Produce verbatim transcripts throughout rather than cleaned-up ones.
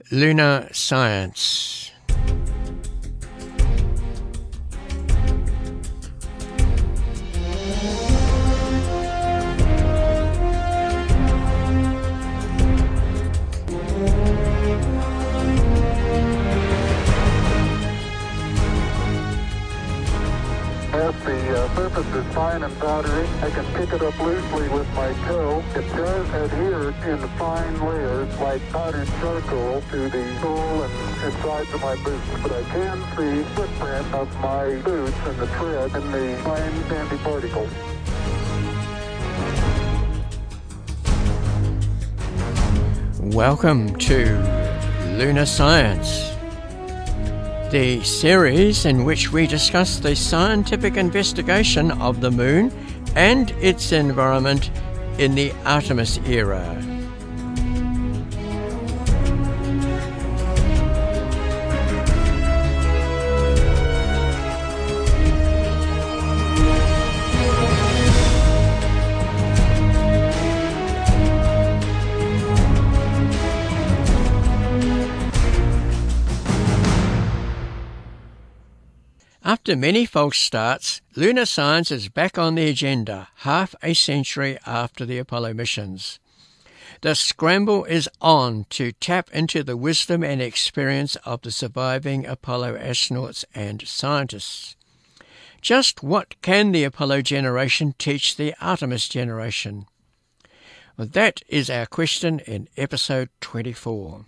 Lunar Science. The uh, surface is fine and powdery. I can pick it up loosely with my toe. It does adhere in fine layers like powdered charcoal to the sole and insides of my boots, but I can see footprint of my boots and the tread in the fine sandy particles. Welcome to Lunar Science, the series in which we discuss the scientific investigation of the Moon and its environment in the Artemis era. After many false starts, lunar science is back on the agenda half a century after the Apollo missions. The scramble is on to tap into the wisdom and experience of the surviving Apollo astronauts and scientists. Just what can the Apollo generation teach the Artemis generation? Well, that is our question in episode twenty-four.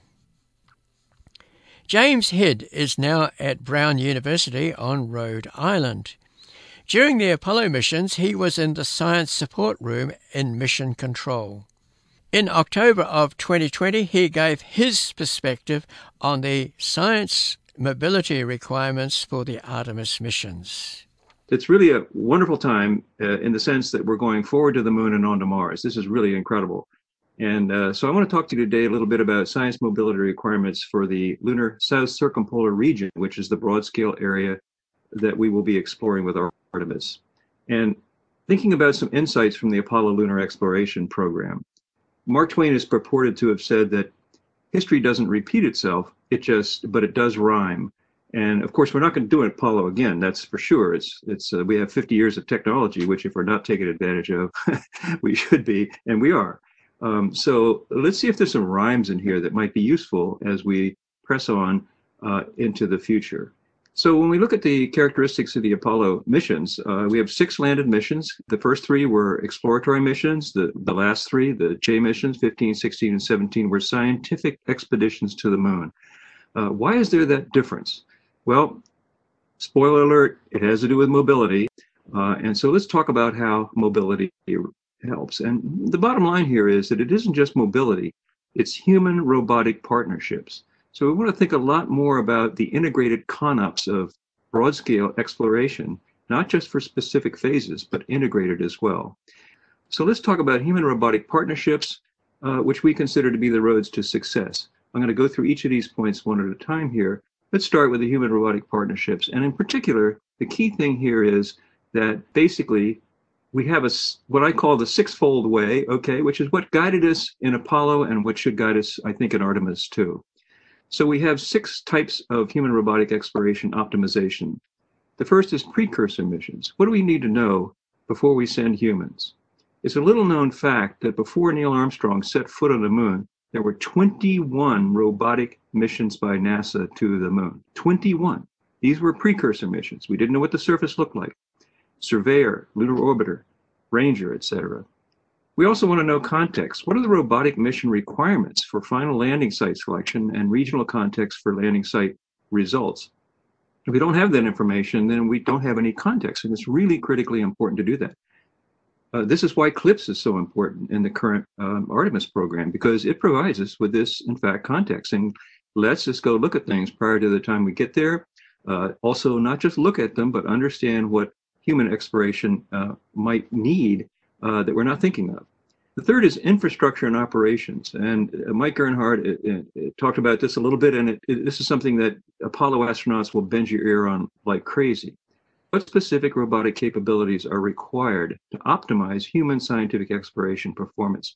James Head is now at Brown University on Rhode Island. During the Apollo missions, he was in the Science Support Room in Mission Control. In October of twenty twenty, he gave his perspective on the science mobility requirements for the Artemis missions. It's really a wonderful time uh, in the sense that we're going forward to the Moon and on to Mars. This is really incredible. And uh, so I want to talk to you today a little bit about science mobility requirements for the lunar south circumpolar region, which is the broad scale area that we will be exploring with our Artemis. And thinking about some insights from the Apollo lunar exploration program. Mark Twain is purported to have said that history doesn't repeat itself, it just, but it does rhyme. And of course, we're not going to do an Apollo again, that's for sure. It's, it's, uh, we have fifty years of technology, which if we're not taking advantage of, we should be, and we are. Um, so let's see if there's some rhymes in here that might be useful as we press on uh, into the future. So when we look at the characteristics of the Apollo missions, uh, we have six landed missions. The first three were exploratory missions. The, the last three, the J missions, fifteen, sixteen, and seventeen, were scientific expeditions to the Moon. Uh, why is there that difference? Well, spoiler alert, it has to do with mobility. Uh, and so let's talk about how mobility helps. And the bottom line here is that it isn't just mobility, it's human robotic partnerships. So we want to think a lot more about the integrated CONOPS of broad scale exploration, not just for specific phases, but integrated as well. So let's talk about human robotic partnerships, uh, which we consider to be the roads to success. I'm going to go through each of these points one at a time here. Let's start with the human robotic partnerships. And in particular, the key thing here is that basically we have a, what I call the six-fold way, okay, which is what guided us in Apollo and what should guide us, I think, in Artemis too. So we have six types of human robotic exploration optimization. The first is precursor missions. What do we need to know before we send humans? It's a little known fact that before Neil Armstrong set foot on the Moon, there were twenty-one robotic missions by NASA to the Moon. twenty-one. These were precursor missions. We didn't know what the surface looked like. Surveyor, Lunar Orbiter, Ranger, et cetera. We also want to know context. What are the robotic mission requirements for final landing site selection and regional context for landing site results? If we don't have that information, then we don't have any context, and it's really critically important to do that. Uh, this is why CLIPS is so important in the current um, Artemis program, because it provides us with this, in fact, context, and lets us go look at things prior to the time we get there. Uh, also, not just look at them, but understand what human exploration uh, might need uh, that we're not thinking of. The third is infrastructure and operations. And uh, Mike Gernhardt it, it, it talked about this a little bit, and it, it, this is something that Apollo astronauts will bend your ear on like crazy. What specific robotic capabilities are required to optimize human scientific exploration performance?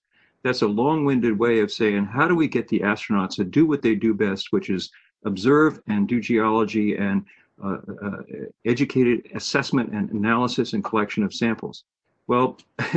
That's a long-winded way of saying, how do we get the astronauts to do what they do best, which is observe and do geology and uh, uh, educated assessment and analysis and collection of samples? Well,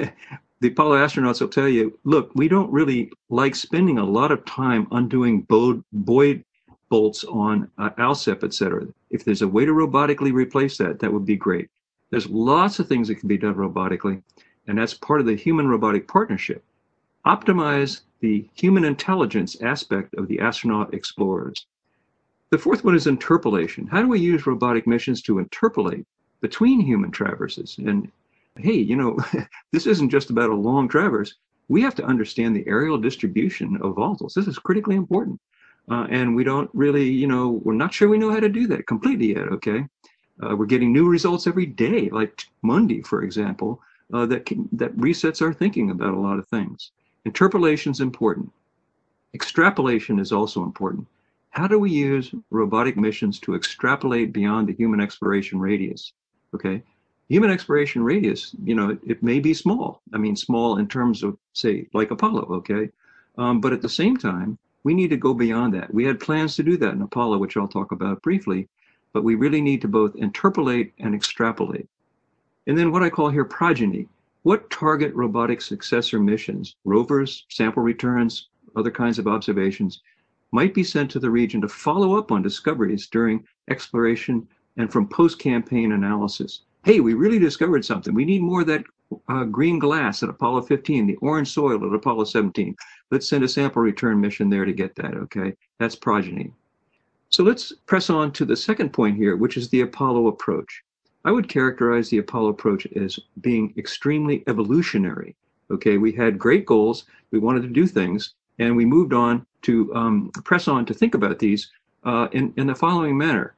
the Apollo astronauts will tell you, look, we don't really like spending a lot of time undoing Boyd bolts on uh, ALSEP, et cetera. If there's a way to robotically replace that, that would be great. There's lots of things that can be done robotically, and that's part of the human-robotic partnership. Optimize the human intelligence aspect of the astronaut explorers. The fourth one is interpolation. How do we use robotic missions to interpolate between human traverses? And hey, you know, this isn't just about a long traverse. We have to understand the aerial distribution of volatiles. This is critically important. Uh, and we don't really, you know, we're not sure we know how to do that completely yet, okay? Uh, we're getting new results every day, like Monday, for example, uh, that, can, that resets our thinking about a lot of things. Interpolation is important. Extrapolation is also important. How do we use robotic missions to extrapolate beyond the human exploration radius? Okay, human exploration radius, you know, it, it may be small. I mean, small in terms of, say, like Apollo, okay? Um, but at the same time, we need to go beyond that. We had plans to do that in Apollo, which I'll talk about briefly, but we really need to both interpolate and extrapolate. And then what I call here progeny. What target robotic successor missions, rovers, sample returns, other kinds of observations, might be sent to the region to follow up on discoveries during exploration and from post-campaign analysis? Hey, we really discovered something. We need more of that uh, green glass at Apollo fifteen, the orange soil at Apollo seventeen. Let's send a sample return mission there to get that, okay? That's progeny. So let's press on to the second point here, which is the Apollo approach. I would characterize the Apollo approach as being extremely evolutionary. Okay, we had great goals, we wanted to do things, and we moved on to um, press on to think about these uh, in, in the following manner.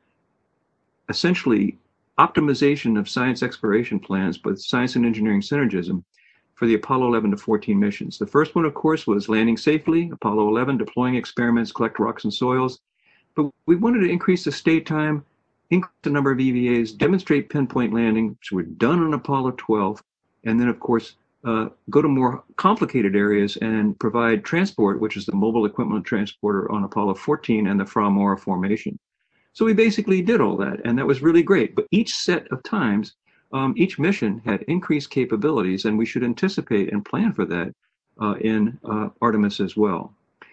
Essentially, optimization of science exploration plans with science and engineering synergism for the Apollo eleven to fourteen missions. The first one, of course, was landing safely, Apollo eleven, deploying experiments, collect rocks and soils. But we wanted to increase the stay time, increase the number of E V As, demonstrate pinpoint landing, which were done on Apollo twelve, and then, of course, uh, go to more complicated areas and provide transport, which is the mobile equipment transporter on Apollo fourteen and the Fra Maura formation. So we basically did all that, and that was really great. But each set of times, um, each mission had increased capabilities, and we should anticipate and plan for that uh, in uh, Artemis as well.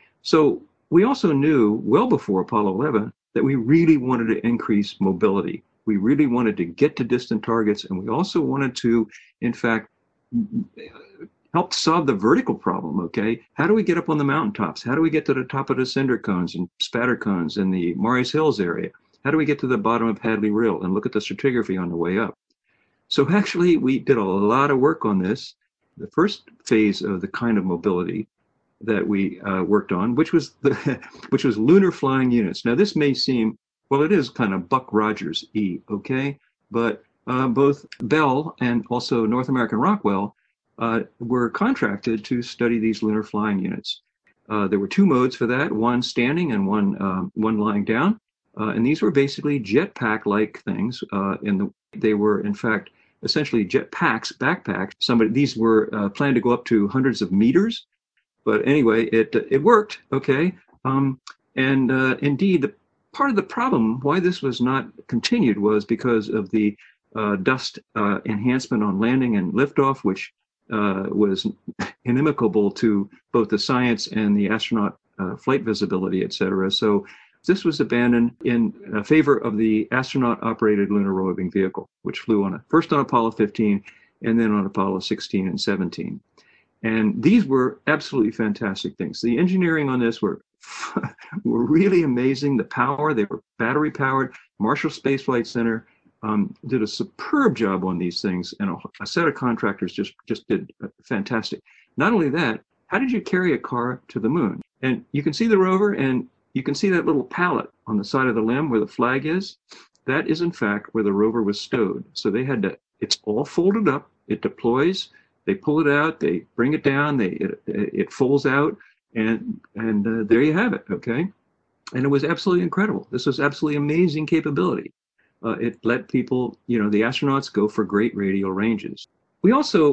So we also knew well before Apollo eleven that we really wanted to increase mobility. We really wanted to get to distant targets, and we also wanted to, in fact, help solve the vertical problem, okay? How do we get up on the mountaintops? How do we get to the top of the cinder cones and spatter cones in the Marius Hills area? How do we get to the bottom of Hadley Rill and look at the stratigraphy on the way up? So actually, we did a lot of work on this. The first phase of the kind of mobility that we uh, worked on, which was the which was lunar flying units. Now, this may seem, well, it is kind of Buck Rogers-y, okay? But uh, both Bell and also North American Rockwell uh, were contracted to study these lunar flying units. Uh, there were two modes for that, one standing and one um, one lying down. Uh, and these were basically jetpack-like things. Uh, in the, they were, in fact, essentially jetpacks, backpacks. Somebody, these were uh, planned to go up to hundreds of meters. But anyway, it it worked, okay? Um, and uh, indeed, the, part of the problem why this was not continued was because of the uh, dust uh, enhancement on landing and liftoff, which uh, was inimical to both the science and the astronaut uh, flight visibility, et cetera. So this was abandoned in favor of the astronaut-operated lunar roving vehicle, which flew on a, first on Apollo fifteen and then on Apollo sixteen and seventeen. And these were absolutely fantastic things. The engineering on this were were really amazing. The power, they were battery powered. Marshall Space Flight Center um, did a superb job on these things, and a, a set of contractors just, just did fantastic. Not only that, how did you carry a car to the moon? And you can see the rover, and you can see that little pallet on the side of the limb where the flag is. That is, in fact, where the rover was stowed. So they had to, it's all folded up, it deploys, they pull it out, they bring it down, they it, it folds out, and and uh, there you have it, okay? And it was absolutely incredible. This was absolutely amazing capability. Uh, it let people, you know, the astronauts go for great radial ranges. We also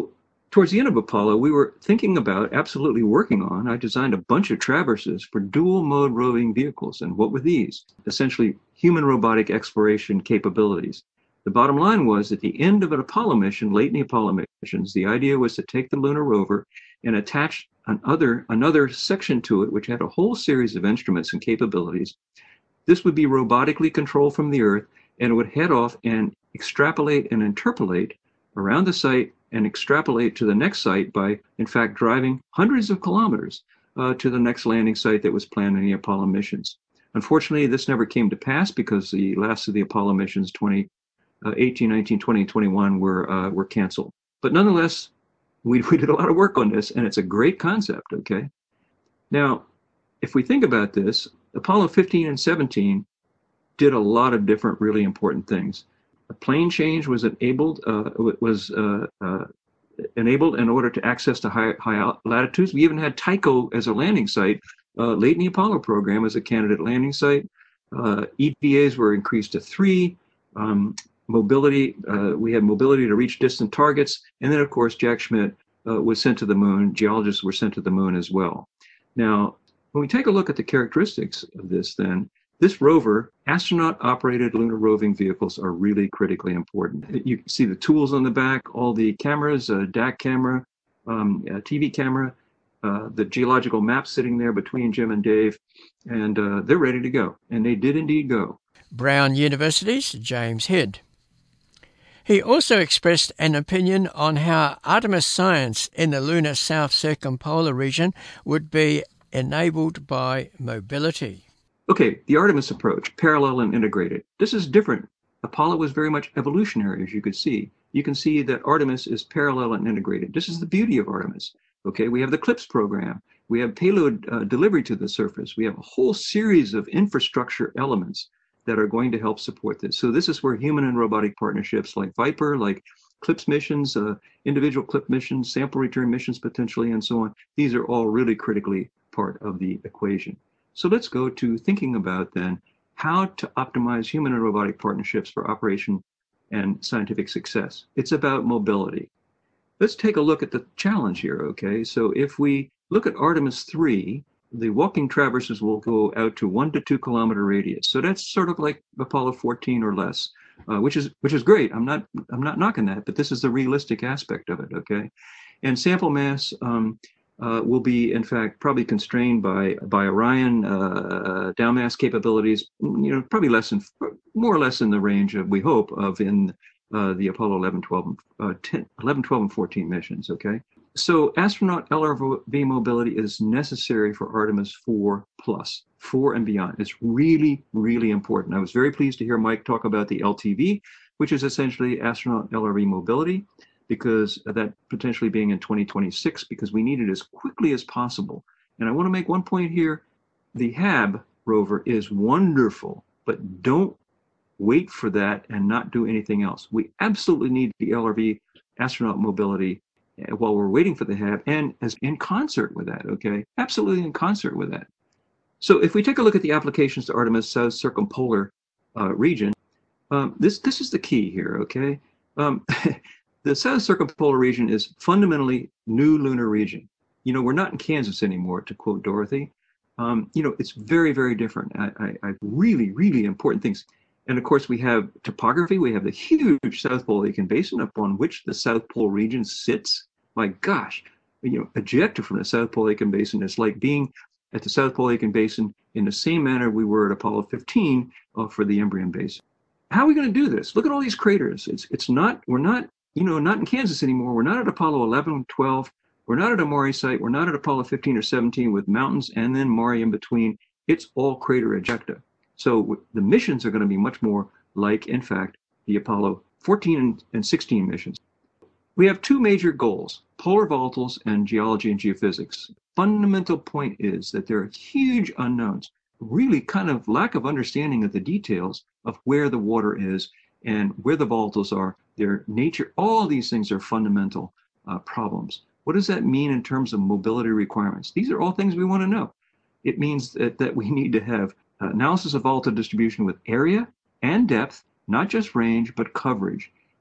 towards the end of Apollo, we were thinking about, absolutely working on, I designed a bunch of traverses for dual mode roving vehicles. And what were these? Essentially human robotic exploration capabilities. The bottom line was, at the end of an Apollo mission, late in the Apollo missions, the idea was to take the lunar rover and attach another, another section to it, which had a whole series of instruments and capabilities. This would be robotically controlled from the Earth, and it would head off and extrapolate and interpolate around the site and extrapolate to the next site by, in fact, driving hundreds of kilometers uh, to the next landing site that was planned in the Apollo missions. Unfortunately, this never came to pass because the last of the Apollo missions, twenty eighteen, nineteen, twenty, twenty-one, were uh, were canceled. But nonetheless, we, we did a lot of work on this, and it's a great concept, okay? Now, if we think about this, Apollo fifteen and seventeen did a lot of different really important things. A plane change was enabled uh, was uh, uh, enabled in order to access to high, high latitudes. We even had Tycho as a landing site uh, late in the Apollo program as a candidate landing site. Uh, E V As were increased to three. Um, mobility, uh, we had mobility to reach distant targets. And then, of course, Jack Schmitt uh, was sent to the moon. Geologists were sent to the moon as well. Now, when we take a look at the characteristics of this, then, this rover, astronaut-operated lunar roving vehicles are really critically important. You can see the tools on the back, all the cameras, a D A C camera, um, a T V camera, uh, the geological map sitting there between Jim and Dave, and uh, they're ready to go. And they did indeed go. Brown University's James Head. He also expressed an opinion on how Artemis science in the lunar south circumpolar region would be enabled by mobility. Okay, the Artemis approach, parallel and integrated. This is different. Apollo was very much evolutionary, as you could see. You can see that Artemis is parallel and integrated. This is the beauty of Artemis. Okay, we have the CLIPS program. We have payload uh, delivery to the surface. We have a whole series of infrastructure elements that are going to help support this. So this is where human and robotic partnerships like Viper, like CLIPS missions, uh, individual CLIP missions, sample return missions potentially, and so on. These are all really critically part of the equation. So let's go to thinking about then how to optimize human and robotic partnerships for operation and scientific success. It's about mobility. Let's take a look at the challenge here, okay? So if we look at Artemis three, the walking traverses will go out to one to two kilometer radius. So that's sort of like Apollo fourteen or less, uh, which is which is great. I'm not I'm not knocking that, but this is the realistic aspect of it, okay? And sample mass um, uh, will be, in fact, probably constrained by by Orion uh, down mass capabilities. You know, probably less than more or less in the range of, we hope, of in uh, the Apollo eleven, twelve, uh, ten, eleven, twelve, and fourteen missions, okay? So astronaut L R V mobility is necessary for Artemis four plus, four and beyond. It's really, really important. I was very pleased to hear Mike talk about the L T V, which is essentially astronaut L R V mobility, because of that potentially being in twenty twenty-six, because we need it as quickly as possible. And I want to make one point here. The H A B rover is wonderful, but don't wait for that and not do anything else. We absolutely need the L R V astronaut mobility while we're waiting for the H A B, and as in concert with that, okay? Absolutely in concert with that. So if we take a look at the applications to Artemis South Circumpolar uh, region, um, this, this is the key here, okay? Um, the South Circumpolar region is fundamentally new lunar region. You know, we're not in Kansas anymore, to quote Dorothy. Um, you know, it's very, very different. I, I, I really, really important things. And of course, we have topography. We have the huge South Pole Aitken Basin upon which the South Pole region sits. My gosh, you know, ejected from the South Pole Aitken Basin is like being at the South Pole Aitken Basin in the same manner we were at Apollo fifteen uh, for the Embrion Basin. How are we going to do this? Look at all these craters. It's it's not, we're not, you know, not in Kansas anymore. We're not at Apollo eleven, twelve. We're not at a Maury site. We're not at Apollo fifteen or seventeen with mountains and then Maury in between. It's all crater ejecta. So the missions are going to be much more like, in fact, the Apollo fourteen and sixteen missions. We have two major goals, polar volatiles and geology and geophysics. Fundamental point is that there are huge unknowns, really kind of lack of understanding of the details of where the water is and where the volatiles are, their nature. All these things are fundamental uh, problems. What does that mean in terms of mobility requirements? These are all things we want to know. It means that, that we need to have analysis of volatile distribution with area and depth, not just range, but coverage.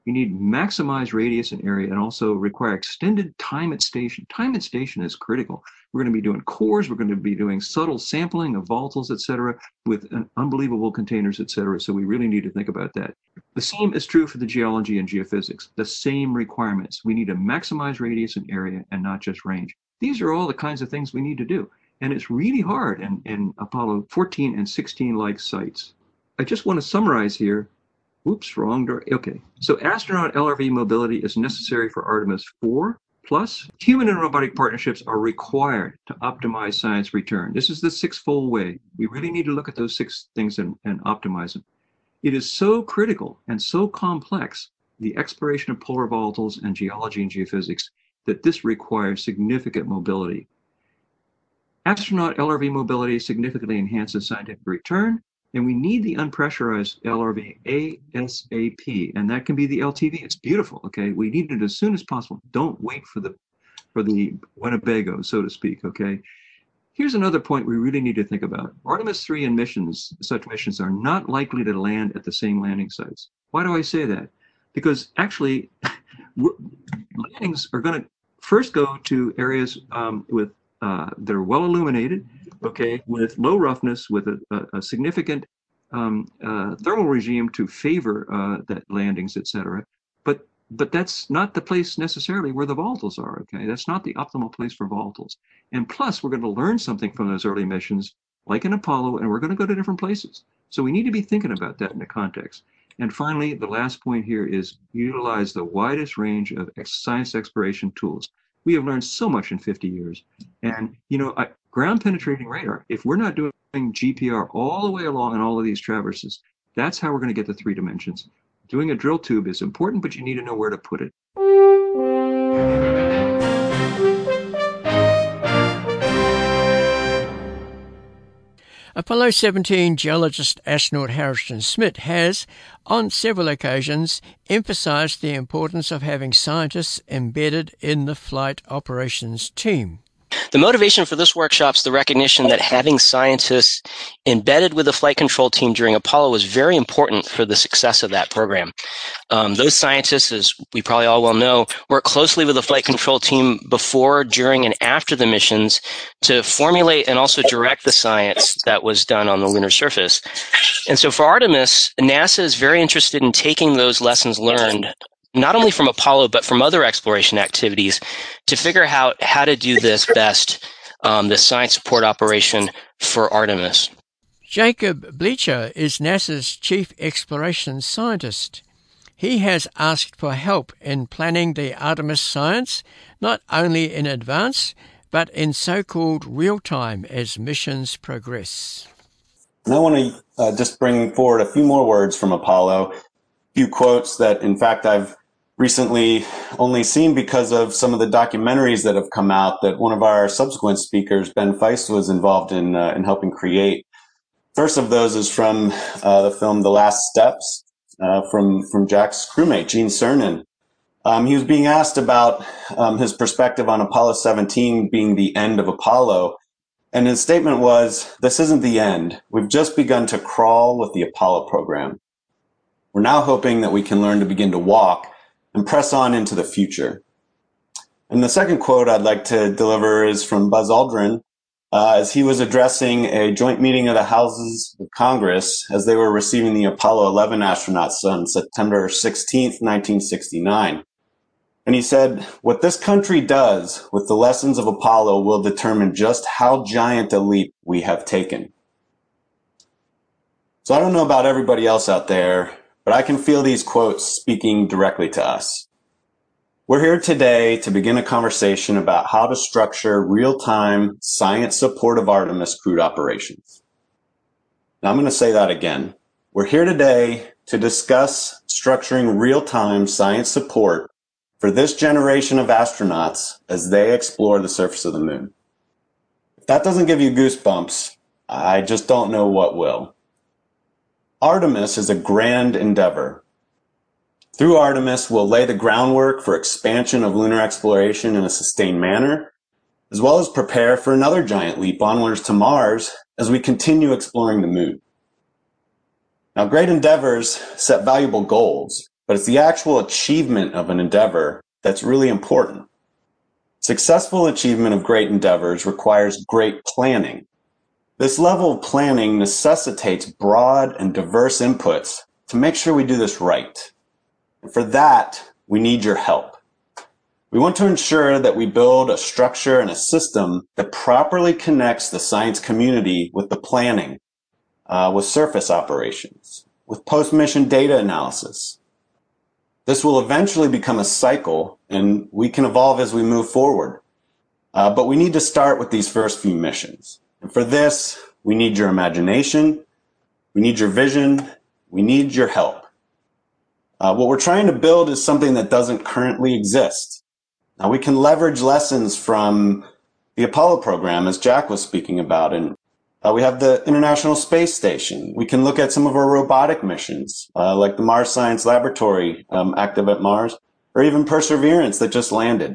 You need maximized radius and area, and also require extended time at station. Time at station is critical. We're going to be doing cores, we're going to be doing subtle sampling of volatiles, et cetera, with unbelievable containers, et cetera. So we really need to think about that. The same is true for the geology and geophysics. The same requirements. We need to maximize radius and area and not just range. These are all the kinds of things we need to do. And it's really hard in, in Apollo fourteen and sixteen like sites. I just want to summarize here. Oops, wrong door. Okay, so astronaut L R V mobility is necessary for Artemis four, plus human and robotic partnerships are required to optimize science return. This is the six-fold way. We really need to look at those six things and, and optimize them. It is so critical and so complex, the exploration of polar volatiles and geology and geophysics, that this requires significant mobility. Astronaut L R V mobility significantly enhances scientific return, and we need the unpressurized L R V ASAP, and that can be the L T V. It's beautiful, okay? We need it as soon as possible. Don't wait for the for the Winnebago, so to speak, okay? Here's another point we really need to think about. Artemis three and missions, such missions are not likely to land at the same landing sites. Why do I say that? Because actually, landings are going to first go to areas um, with uh, that are well illuminated, okay, with low roughness, with a, a, a significant um, uh, thermal regime to favor uh, that landings, et cetera. But but that's not the place necessarily where the volatiles are, okay? That's not the optimal place for volatiles. And plus, we're going to learn something from those early missions, like in Apollo, and we're going to go to different places. So we need to be thinking about that in the context. And finally, the last point here is utilize the widest range of science exploration tools. We have learned so much in fifty years. And, you know, I, ground penetrating radar, if we're not doing G P R all the way along in all of these traverses, that's how we're going to get to three dimensions. Doing a drill tube is important, but you need to know where to put it. Apollo seventeen geologist astronaut Harrison Schmitt has, on several occasions, emphasized the importance of having scientists embedded in the flight operations team. The motivation for this workshop is the recognition that having scientists embedded with the flight control team during Apollo was very important for the success of that program. Um, those scientists, as we probably all well know, work closely with the flight control team before, during, and after the missions to formulate and also direct the science that was done on the lunar surface. And so for Artemis, NASA is very interested in taking those lessons learned not only from Apollo, but from other exploration activities to figure out how to do this best, um, the science support operation for Artemis. Jacob Bleacher is NASA's chief exploration scientist. He has asked for help in planning the Artemis science, not only in advance, but in so-called real time as missions progress. And I want to uh, just bring forward a few more words from Apollo, a few quotes that, in fact, I've recently only seen because of some of the documentaries that have come out that one of our subsequent speakers, Ben Feist, was involved in uh, in helping create. First of those is from uh, the film The Last Steps, uh, from, from Jack's crewmate, Gene Cernan. Um, he was being asked about um, his perspective on Apollo seventeen being the end of Apollo. And his statement was, "This isn't the end. We've just begun to crawl with the Apollo program. We're now hoping that we can learn to begin to walk and press on into the future." And the second quote I'd like to deliver is from Buzz Aldrin, uh, as he was addressing a joint meeting of the Houses of Congress as they were receiving the Apollo eleven astronauts on September sixteenth, nineteen sixty-nine. And he said, "What this country does with the lessons of Apollo will determine just how giant a leap we have taken." So I don't know about everybody else out there, but I can feel these quotes speaking directly to us. We're here today to begin a conversation about how to structure real-time science support of Artemis crewed operations. Now I'm going to say that again. We're here today to discuss structuring real-time science support for this generation of astronauts as they explore the surface of the moon. If that doesn't give you goosebumps, I just don't know what will. Artemis is a grand endeavor. Through Artemis, we'll lay the groundwork for expansion of lunar exploration in a sustained manner, as well as prepare for another giant leap onwards to Mars as we continue exploring the moon. Now, great endeavors set valuable goals, but it's the actual achievement of an endeavor that's really important. Successful achievement of great endeavors requires great planning. This level of planning necessitates broad and diverse inputs to make sure we do this right. And for that, we need your help. We want to ensure that we build a structure and a system that properly connects the science community with the planning, uh, with surface operations, with post-mission data analysis. This will eventually become a cycle, and we can evolve as we move forward. Uh, but we need to start with these first few missions. And for this, we need your imagination, we need your vision, we need your help. Uh, what we're trying to build is something that doesn't currently exist. Now, we can leverage lessons from the Apollo program, as Jack was speaking about, and uh, we have the International Space Station. We can look at some of our robotic missions, uh, like the Mars Science Laboratory um, active at Mars, or even Perseverance that just landed.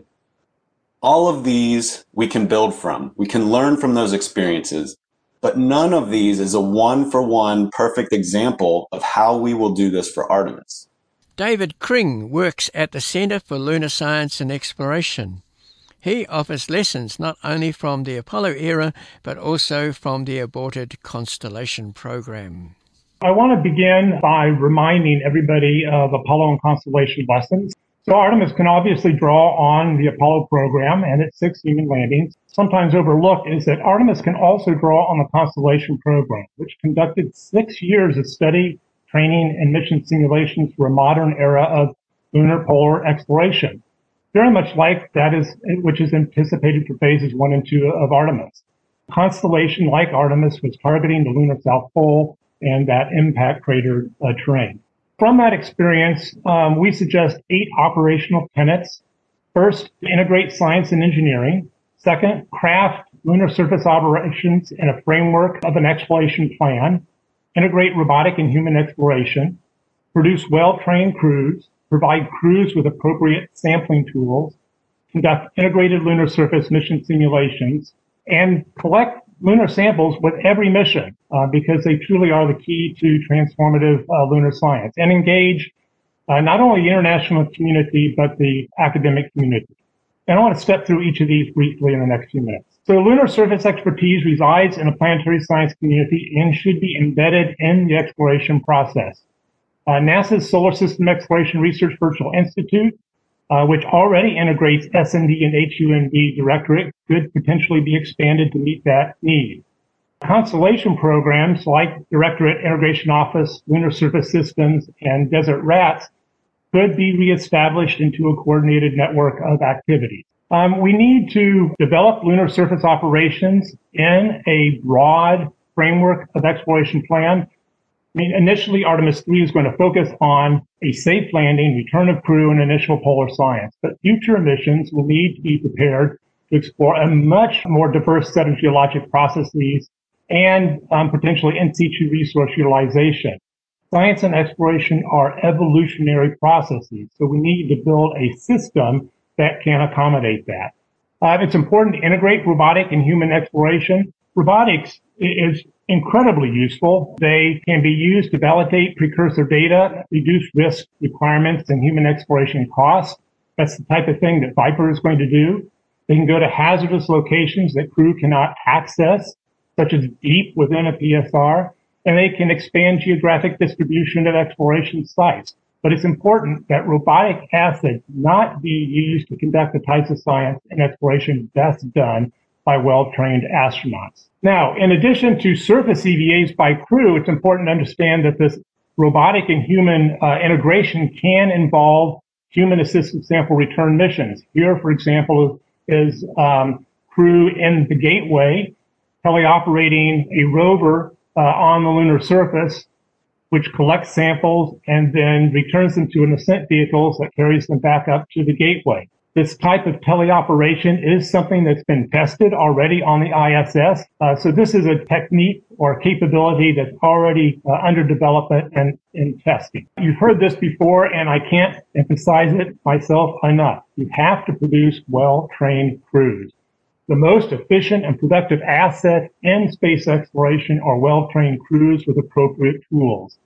All of these we can build from. We can learn from those experiences, but none of these is a one-for-one perfect example of how we will do this for Artemis. David Kring works at the Center for Lunar Science and Exploration. He offers lessons not only from the Apollo era, but also from the aborted Constellation program. I want to begin by reminding everybody of Apollo and Constellation lessons. So Artemis can obviously draw on the Apollo program and its six human landings. Sometimes overlooked is that Artemis can also draw on the Constellation program, which conducted six years of study, training, and mission simulations for a modern era of lunar polar exploration, very much like that is which is anticipated for phases one and two of Artemis. Constellation, like Artemis, was targeting the lunar South Pole and that impact crater uh, terrain. From that experience, um, we suggest eight operational tenets. First, to integrate science and engineering. Second, craft lunar surface operations in a framework of an exploration plan. Integrate robotic and human exploration. Produce well-trained crews. Provide crews with appropriate sampling tools. Conduct integrated lunar surface mission simulations. And collect lunar samples with every mission, uh, because they truly are the key to transformative uh, lunar science, and engage uh, not only the international community, but the academic community. And I want to step through each of these briefly in the next few minutes. So lunar surface expertise resides in a planetary science community and should be embedded in the exploration process. Uh, NASA's Solar System Exploration Research Virtual Institute, Uh, which already integrates S N D and H U M D Directorate, could potentially be expanded to meet that need. Constellation programs like Directorate Integration Office, Lunar Surface Systems, and Desert Rats could be reestablished into a coordinated network of activities. Um, we need to develop lunar surface operations in a broad framework of exploration plan. I mean, initially, Artemis three is going to focus on a safe landing, return of crew, and initial polar science. But future missions will need to be prepared to explore a much more diverse set of geologic processes and um, potentially in situ resource utilization. Science and exploration are evolutionary processes, so we need to build a system that can accommodate that. Uh, it's important to integrate robotic and human exploration. Robotics is incredibly useful. They can be used to validate precursor data, reduce risk requirements and human exploration costs. That's the type of thing that Viper is going to do. They can go to hazardous locations that crew cannot access, such as deep within a P S R, and they can expand geographic distribution of exploration sites. But it's important that robotic assets not be used to conduct the types of science and exploration best done by well-trained astronauts. Now, in addition to surface E V As by crew, it's important to understand that this robotic and human uh, integration can involve human-assisted sample return missions. Here, for example, is um, crew in the Gateway, teleoperating a rover uh, on the lunar surface, which collects samples and then returns them to an ascent vehicle that carries them back up to the Gateway. This type of teleoperation is something that's been tested already on the I S S. Uh, so this is a technique or capability that's already uh, under development and in testing. You've heard this before, and I can't emphasize it myself enough. You have to produce well-trained crews. The most efficient and productive asset in space exploration are well-trained crews with appropriate tools.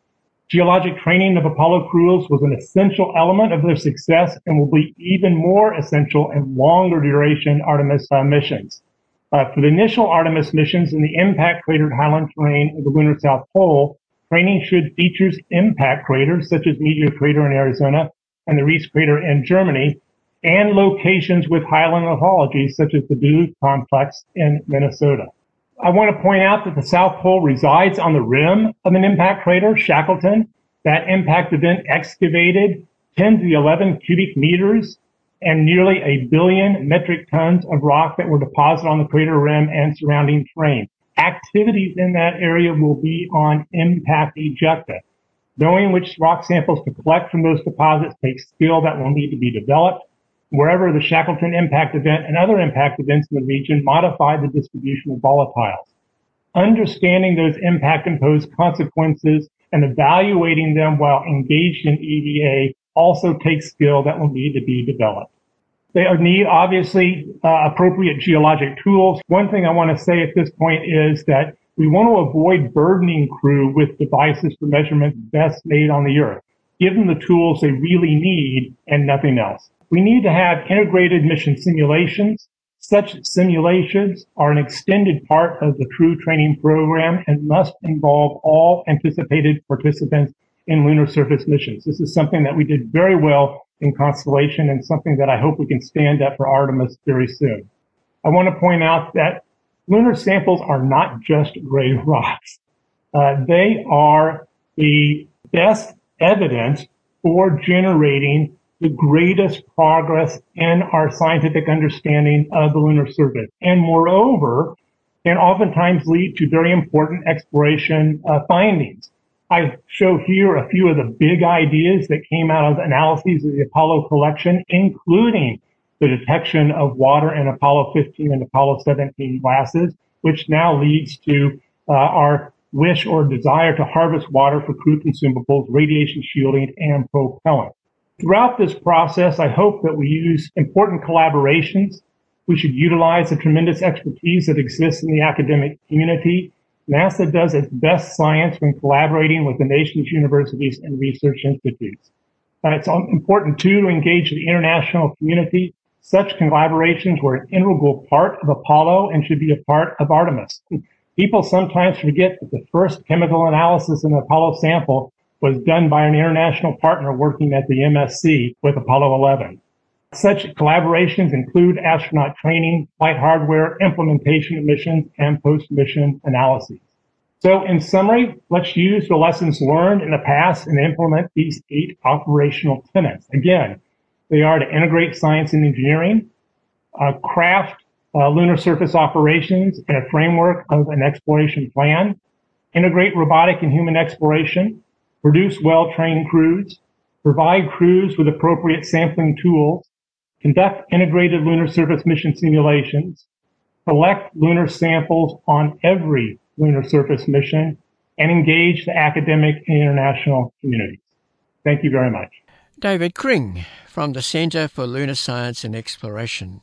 Geologic training of Apollo crews was an essential element of their success and will be even more essential in longer duration Artemis uh, missions. Uh, for the initial Artemis missions in the impact cratered highland terrain of the lunar South Pole, training should feature impact craters such as Meteor Crater in Arizona and the Reese Crater in Germany, and locations with highland lithology such as the Duluth Complex in Minnesota. I want to point out that the South Pole resides on the rim of an impact crater, Shackleton. That impact event excavated ten to the eleven cubic meters and nearly a billion metric tons of rock that were deposited on the crater rim and surrounding terrain. Activities in that area will be on impact ejecta. Knowing which rock samples to collect from those deposits takes skill that will need to be developed. Wherever the Shackleton impact event and other impact events in the region modify the distribution of volatiles. Understanding those impact-imposed consequences and evaluating them while engaged in E V A also takes skill that will need to be developed. They need, obviously, uh, appropriate geologic tools. One thing I want to say at this point is that we want to avoid burdening crew with devices for measurements best made on the Earth. Give them the tools they really need and nothing else. We need to have integrated mission simulations. Such simulations are an extended part of the crew training program and must involve all anticipated participants in lunar surface missions. This is something that we did very well in Constellation and something that I hope we can stand up for Artemis very soon. I want to point out that lunar samples are not just gray rocks. Uh, they are the best evidence for generating the greatest progress in our scientific understanding of the lunar surface. And moreover, can oftentimes lead to very important exploration uh, findings. I show here a few of the big ideas that came out of analyses of the Apollo collection, including the detection of water in Apollo fifteen and Apollo seventeen glasses, which now leads to uh, our wish or desire to harvest water for crew consumables, radiation shielding, and propellant. Throughout this process, I hope that we use important collaborations. We should utilize the tremendous expertise that exists in the academic community. NASA does its best science when collaborating with the nation's universities and research institutes. Uh, it's important, too, to engage the international community. Such collaborations were an integral part of Apollo and should be a part of Artemis. People sometimes forget that the first chemical analysis in an Apollo sample was done by an international partner working at the M S C with Apollo eleven. Such collaborations include astronaut training, flight hardware, implementation of missions, and post-mission analyses. So in summary, let's use the lessons learned in the past and implement these eight operational tenets. Again, they are to integrate science and engineering, uh, craft uh, lunar surface operations in a framework of an exploration plan, integrate robotic and human exploration, produce well-trained crews, provide crews with appropriate sampling tools, conduct integrated lunar surface mission simulations, collect lunar samples on every lunar surface mission, and engage the academic and international communities. Thank you very much. David Kring from the Center for Lunar Science and Exploration.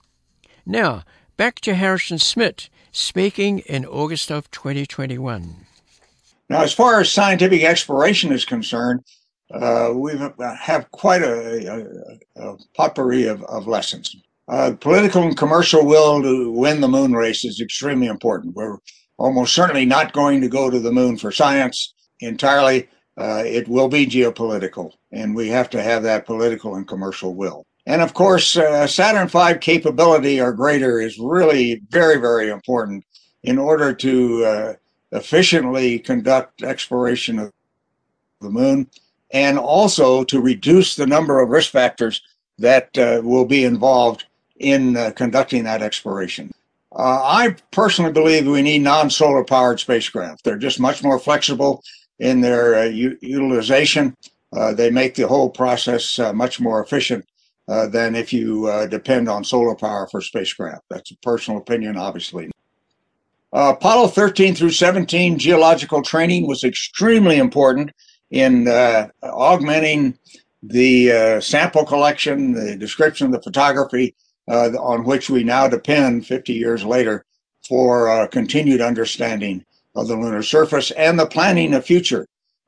Now, back to Harrison Schmitt, speaking in August of twenty twenty-one. Now, as far as scientific exploration is concerned, uh, we have quite a, a, a potpourri of, of lessons. Uh, political and commercial will to win the moon race is extremely important. We're almost certainly not going to go to the moon for science entirely. Uh, it will be geopolitical, and we have to have that political and commercial will. And of course, uh, Saturn five capability or greater is really very, very important in order to uh, efficiently conduct exploration of the moon, and also to reduce the number of risk factors that uh, will be involved in uh, conducting that exploration. Uh, I personally believe we need non-solar powered spacecraft. They're just much more flexible in their uh, u- utilization. Uh, they make the whole process uh, much more efficient uh, than if you uh, depend on solar power for spacecraft. That's a personal opinion, obviously. Uh, Apollo thirteen through seventeen geological training was extremely important in uh, augmenting the uh, sample collection, the description of the photography uh, on which we now depend fifty years later for uh, continued understanding of the lunar surface and the planning of future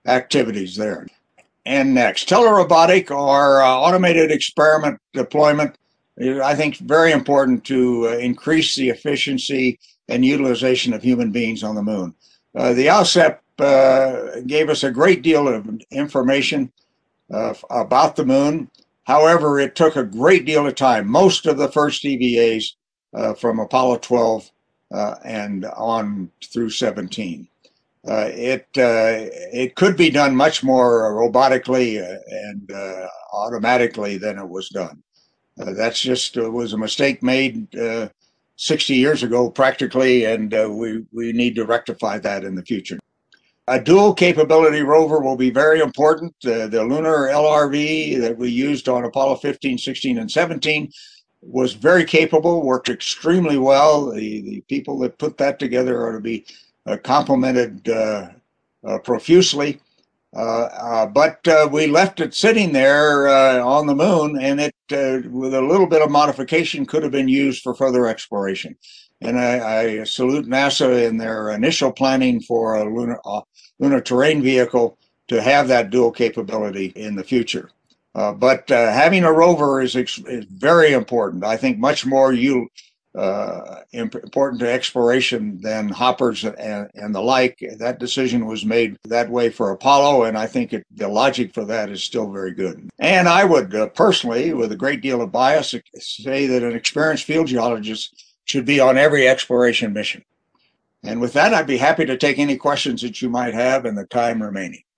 activities there. And next, telerobotic or uh, automated experiment deployment, I think very important to uh, increase the efficiency and utilization of human beings on the moon. Uh, the O S E P uh, gave us a great deal of information uh, about the moon. However, it took a great deal of time. Most of the first E V As uh, from Apollo twelve uh, and on through seventeen. Uh, it uh, it could be done much more robotically and uh, automatically than it was done. Uh, that's just uh, was a mistake made uh, sixty years ago, practically, and uh, we we need to rectify that in the future. A dual capability rover will be very important. Uh, the lunar L R V that we used on Apollo fifteen, sixteen, and seventeen was very capable, worked extremely well. The, the people that put that together are to be uh, complimented uh, uh, profusely. Uh, uh, but uh, we left it sitting there uh, on the moon, and it, uh, with a little bit of modification, could have been used for further exploration. And I, I salute NASA in their initial planning for a lunar, uh, lunar terrain vehicle to have that dual capability in the future. Uh, but uh, having a rover is, is very important. I think much more you, uh, important to exploration than hoppers and, and the like. That decision was made that way for Apollo, and I think it, the logic for that is still very good. And I would uh, personally, with a great deal of bias, say that an experienced field geologist should be on every exploration mission. And with that, I'd be happy to take any questions that you might have in the time remaining.